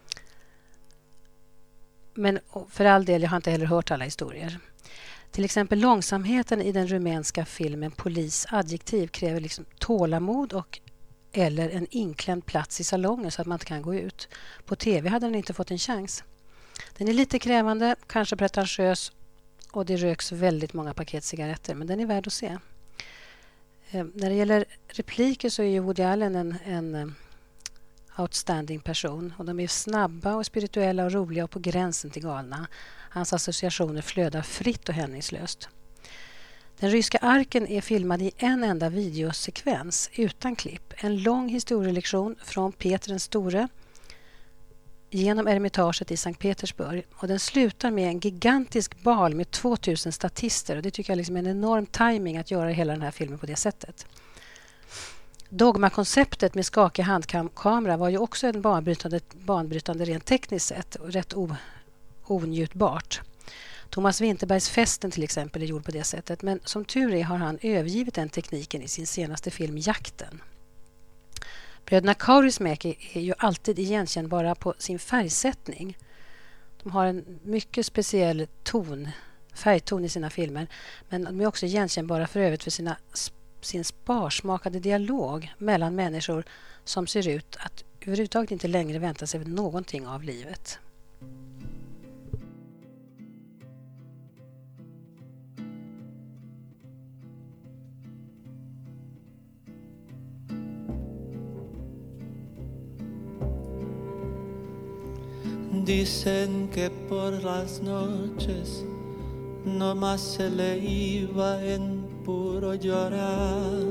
Men för all del, jag har inte heller hört alla historier. Till exempel långsamheten i den rumänska filmen Polis adjektiv kräver liksom tålamod eller en inklämd plats i salongen så att man inte kan gå ut. På tv hade den inte fått en chans. Den är lite krävande, kanske pretentiös, och det röks väldigt många paket cigaretter, men den är värd att se. När det gäller repliker så är ju Woody Allen en outstanding person, och de är snabba och spirituella och roliga och på gränsen till galna. Hans associationer flödar fritt och hämningslöst. Den ryska arken är filmad i en enda videosekvens utan klipp. En lång historielektion från Peter den store genom Ermitaget i Sankt Petersburg, och den slutar med en gigantisk bal med 2000 statister, och det tycker jag liksom är en enorm timing att göra hela den här filmen på det sättet. Dogma-konceptet med skakig handkamera var ju också en banbrytande rent tekniskt sett och rätt onjutbart. Thomas Winterbergs Festen till exempel är gjord på det sättet, men som tur är har han övergivit den tekniken i sin senaste film Jakten. Bröderna Kaurismäki är ju alltid igenkännbara på sin färgsättning. De har en mycket speciell färgton i sina filmer, men de är också igenkännbara för övrigt för sin sparsmakade dialog mellan människor som ser ut att överhuvudtaget inte längre vänta sig någonting av livet. Dicen que por las noches no más se le iba en puro llorar.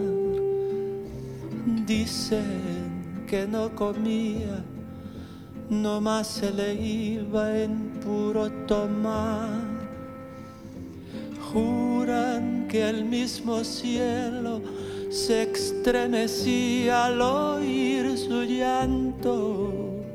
Dicen que no comía, no más se le iba en puro tomar. Juran que el mismo cielo se estremecía al oír su llanto.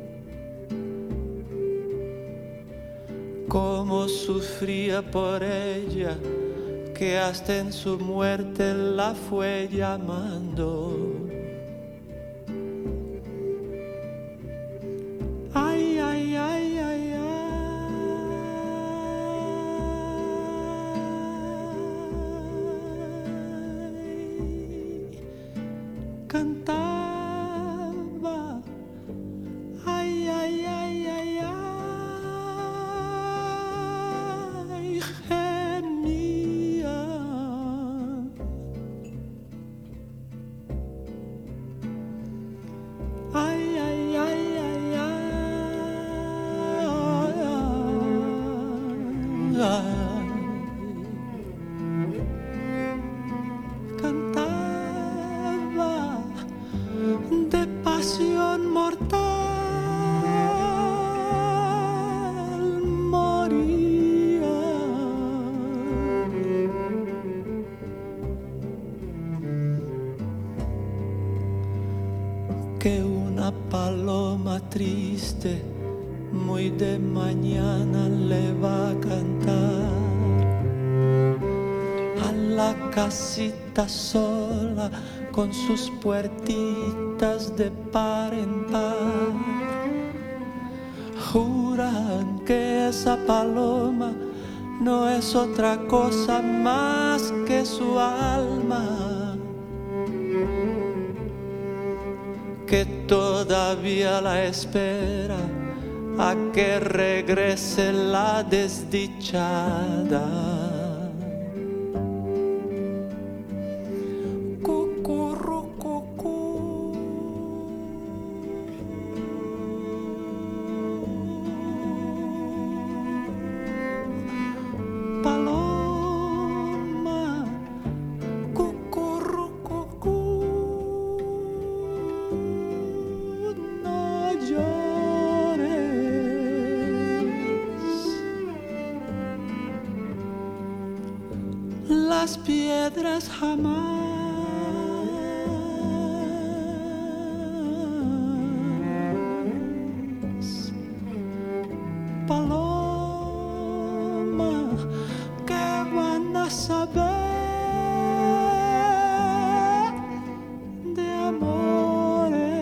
Cómo sufría por ella, que hasta en su muerte la fue llamando. Ay, ay, ay, ay, ay. Cantaba. Ay, ay, ay, ay, ay. Cantaba de pasión mortal, moría. Que una paloma triste muy de mañana le va a cantar a la casita sola con sus puertitas de par en par. Juran que esa paloma no es otra cosa más que su alma, que todavía la espera a que regrese la desdichada. Cucurru. las piedras jamás. Paloma, ¿qué van a saber de amores?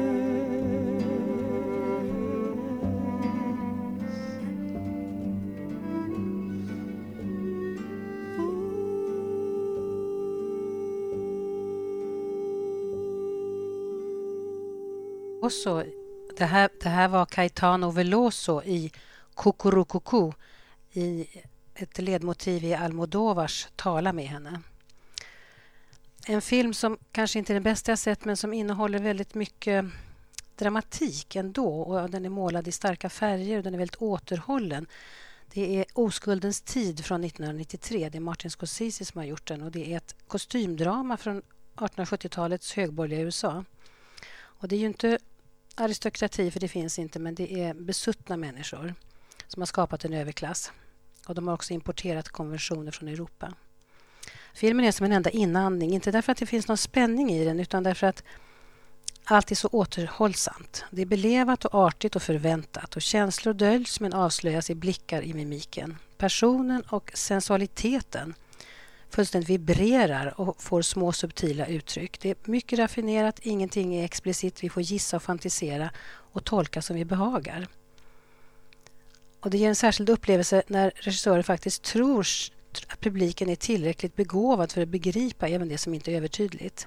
Också, det här var Caetano Veloso i Cucurucucu, i ett ledmotiv i Almodóvars Tala med henne. En film som kanske inte är den bästa jag sett, men som innehåller väldigt mycket dramatik ändå, och den är målad i starka färger och den är väldigt återhållen. Det är Oskuldens tid från 1993. Det är Martin Scorsese som har gjort den, och det är ett kostymdrama från 1870-talets högborgerliga USA. Och det är ju inte aristokrati, för det finns inte, men det är besuttna människor som har skapat en överklass. Och de har också importerat konventioner från Europa. Filmen är som en enda inandning, inte därför att det finns någon spänning i den, utan därför att allt är så återhållsamt. Det är belevat och artigt och förväntat, och känslor döljs men avslöjas i blickar i mimiken. Personen och sensualiteten fullständigt vibrerar och får små subtila uttryck. Det är mycket raffinerat, ingenting är explicit, vi får gissa och fantisera och tolka som vi behagar. Och det ger en särskild upplevelse när regissörer faktiskt tror att publiken är tillräckligt begåvad för att begripa även det som inte är övertydligt.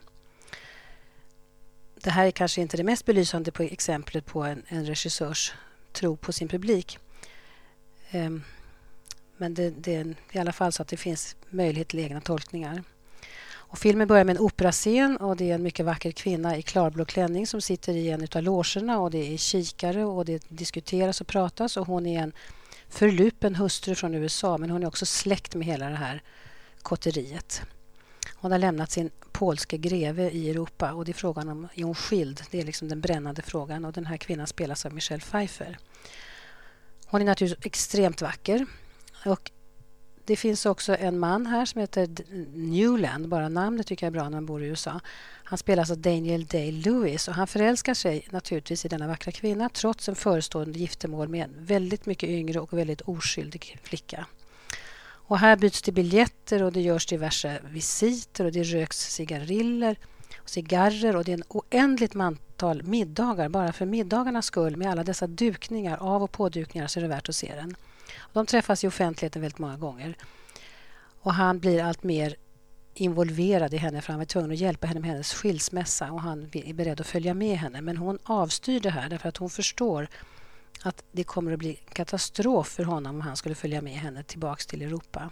Det här är kanske inte det mest belysande på exemplet på en regissörs tro på sin publik. Men det är i alla fall så att det finns möjlighet till egna tolkningar. Och filmen börjar med en operascen, och det är en mycket vacker kvinna i klarblå klänning som sitter i en av logerna, och det är kikare och det diskuteras och pratas, och hon är en förlupen hustru från USA, men hon är också släkt med hela det här kotteriet. Hon har lämnat sin polske greve i Europa, och det är frågan om är hon skild. Det är liksom den brännande frågan, och den här kvinnan spelas av Michelle Pfeiffer. Hon är naturligtvis extremt vacker, och det finns också en man här som heter Newland, bara namnet tycker jag är bra när man bor i USA. Han spelas av Daniel Day-Lewis, och han förälskar sig naturligtvis i denna vackra kvinna trots en förestående giftermål med en väldigt mycket yngre och väldigt oskyldig flicka. Och här byts det biljetter, och det görs diverse visiter, och det röks cigareller och cigarrer, och det är en oändligt antal middagar bara för middagarnas skull, med alla dessa dukningar, av- och pådukningar, så är det värt att se den. De träffas i offentligheten väldigt många gånger. Och han blir allt mer involverad i henne, för han är tvungen att hjälpa henne med hennes skilsmässa, och han är beredd att följa med henne. Men hon avstyr det här därför att hon förstår att det kommer att bli katastrof för honom om han skulle följa med henne tillbaks till Europa.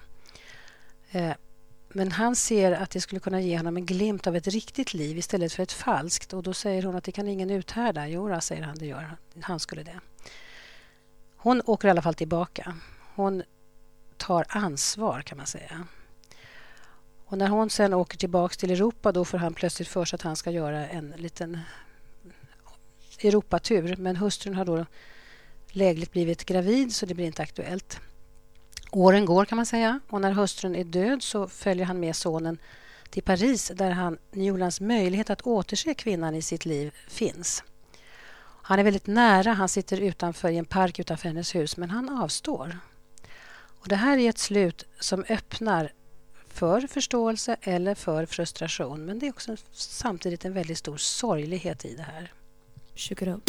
Men han ser att det skulle kunna ge honom en glimt av ett riktigt liv istället för ett falskt, och då säger hon att det kan ingen uthärda. Jo, säger han, det gör han skulle det. Hon åker i alla fall tillbaka. Hon tar ansvar, kan man säga. Och när hon sen åker tillbaka till Europa, då får han plötsligt för sig att han ska göra en liten Europatur. Men hustrun har då lägligt blivit gravid, så det blir inte aktuellt. Åren går, kan man säga, och när hustrun är död så följer han med sonen till Paris, där Newlands möjlighet att återse kvinnan i sitt liv finns. Han är väldigt nära, han sitter utanför i en park utanför hennes hus, men han avstår. Och det här är ett slut som öppnar för förståelse eller för frustration, men det är också samtidigt en väldigt stor sorglighet i det här. Shake it up.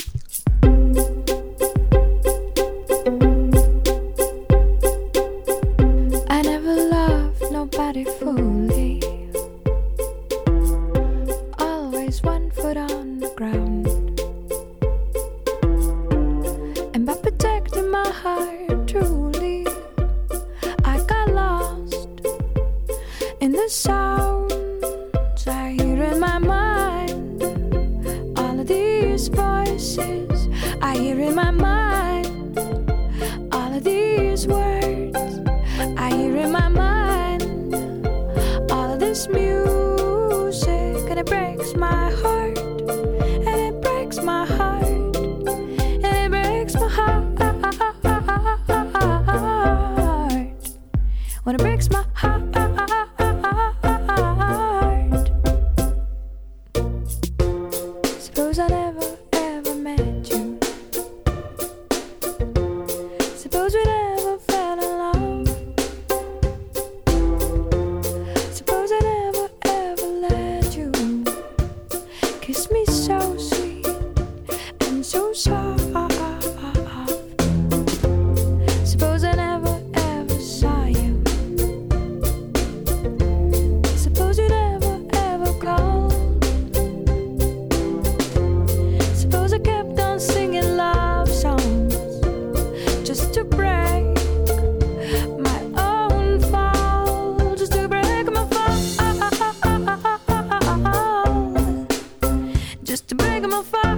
I never loved nobody fully. Always one foot on the ground. And by protecting my heart truly, I got lost in the sounds I hear in my mind. All of these voices I hear in my mind. All of these words I hear in my mind. All of this music, and it breaks my heart. And it breaks my heart. And it breaks my heart. When it breaks my heart. so soft. Suppose I never ever saw you. Suppose you never ever called. Suppose I kept on singing love songs just to break my own fall, just to break my fall, just to break my fall,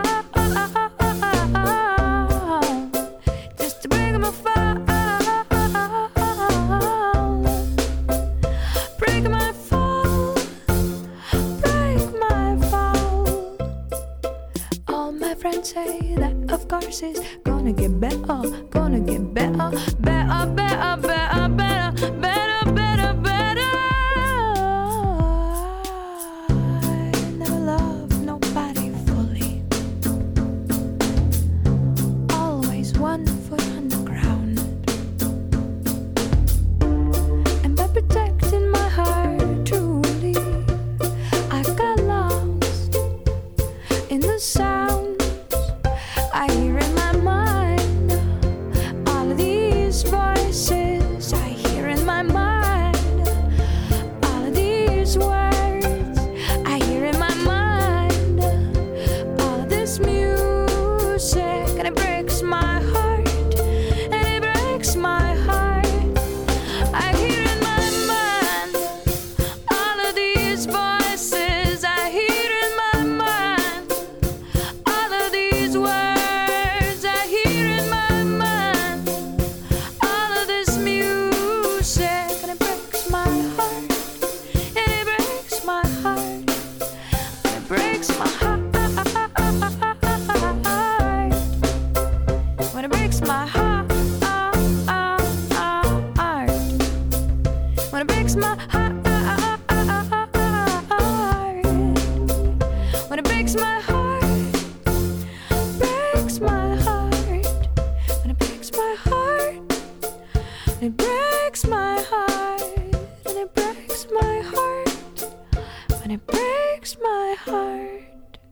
just to break my fall, break my fall, break my fall. All my friends say that of course it's gonna get better, gonna get better, better, better, better, better, better, better, better. I never loved nobody fully. Always one foot on the ground. And by protecting my heart truly, I got lost in the sounds I hear in my mind. All of these voices I hear in my mind. All of these words I hear in my mind. All of this music, and it breaks my heart, and it breaks my heart. I hear in my mind. All of these voices I hear in my mind. All of these words I hear in my mind. All of this music, and it breaks my heart, and it breaks my heart, and it breaks my heart. When it breaks my heart, when it breaks my heart, when it breaks my heart, breaks my heart, when it breaks my heart, it breaks my heart, and it breaks my heart, when it breaks my heart.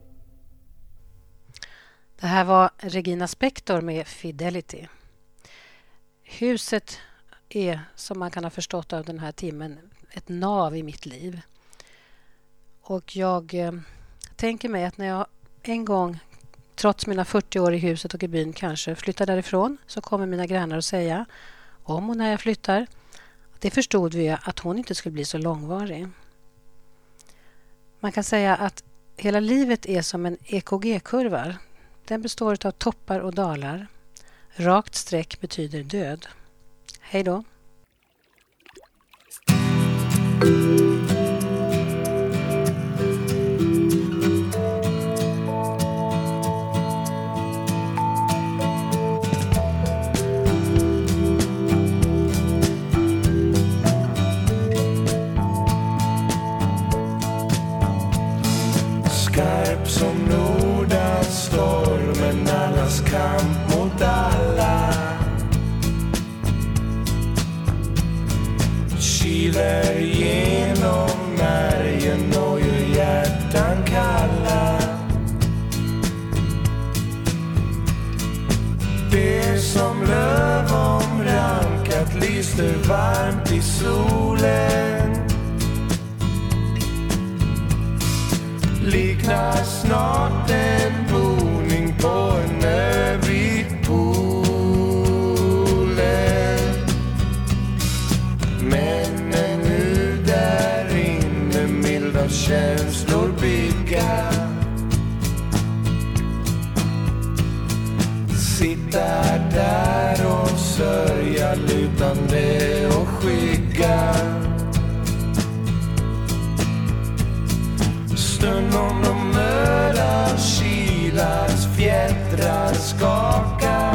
Det här var Regina Spektor med Fidelity. Huset är, som man kan ha förstått av den här timmen, ett nav i mitt liv. Och jag tänker mig att när jag en gång, trots mina 40 år i huset och i byn, kanske flyttar därifrån, så kommer mina grannar att säga, om och när jag flyttar, det förstod vi att hon inte skulle bli så långvarig. Man kan säga att hela livet är som en EKG-kurva. Den består av toppar och dalar. Rakt streck betyder död. Hej då! Skarp som nordanstormen, allas kamp mot alla. Kilar genom märgen och gör hjärtan kalla. Det som lövomrankat lyser varmt i solen liknar snart en boning på en ö vid poolen. Men ännu där inne milda känslor bygga. Sitta där och sörja lutande och skygga. Stundom de möda kilars fjättrar skaka.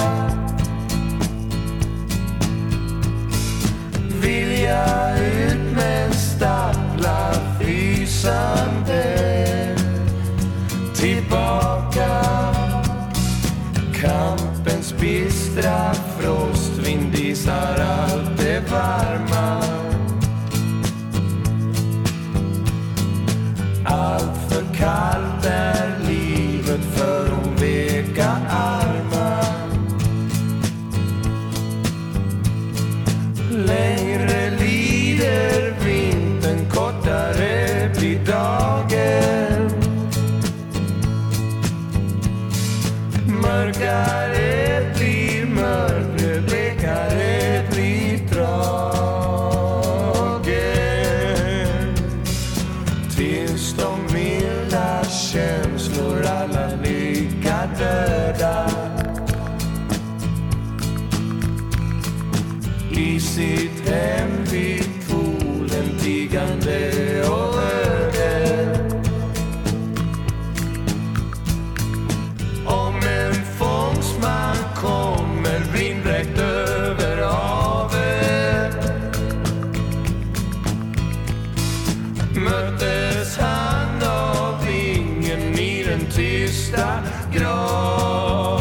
Vilja ut men stapla fysande tillbaka. Kampens bistra frostvind isar allt det varma. Allt för kallt är livet för hon vet bleka armar. Längre lider vintern, kortare blir dagen. Mörkare blir mörkret, blekare blir dragen. Tills de milda känslor alla lika döda i sitt hem vid poolen, tigande och öde. Om en fångsman kommer vindräkt över havet, möttes han av ingen i den tysta graven.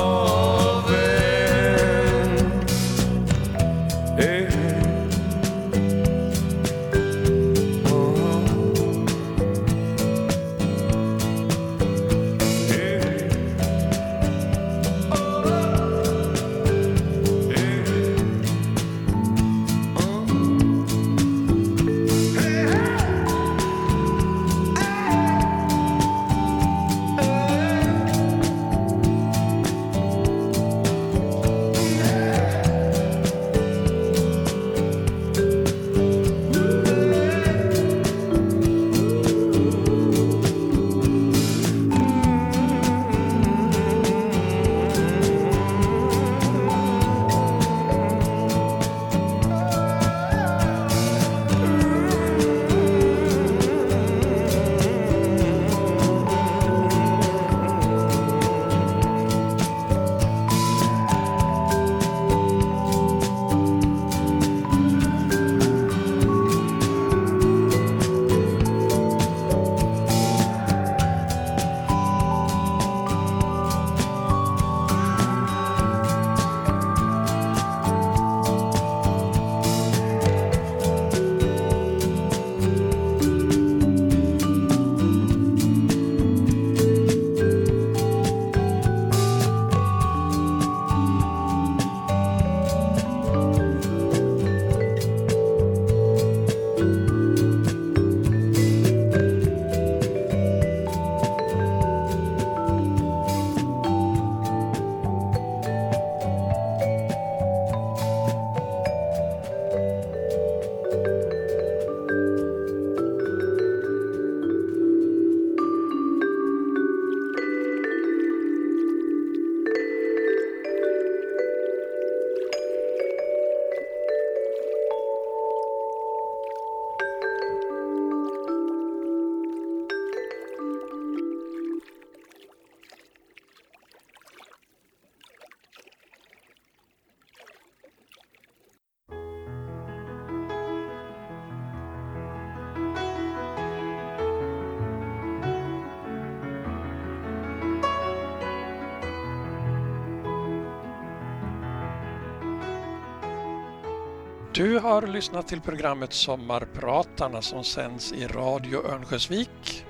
Du har lyssnat till programmet Sommarpratarna som sänds i Radio Örnsköldsvik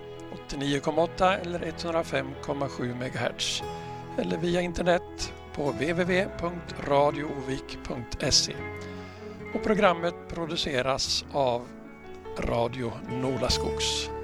89,8 eller 105,7 MHz eller via internet på www.radioovik.se. Och programmet produceras av Radio Nolaskogs.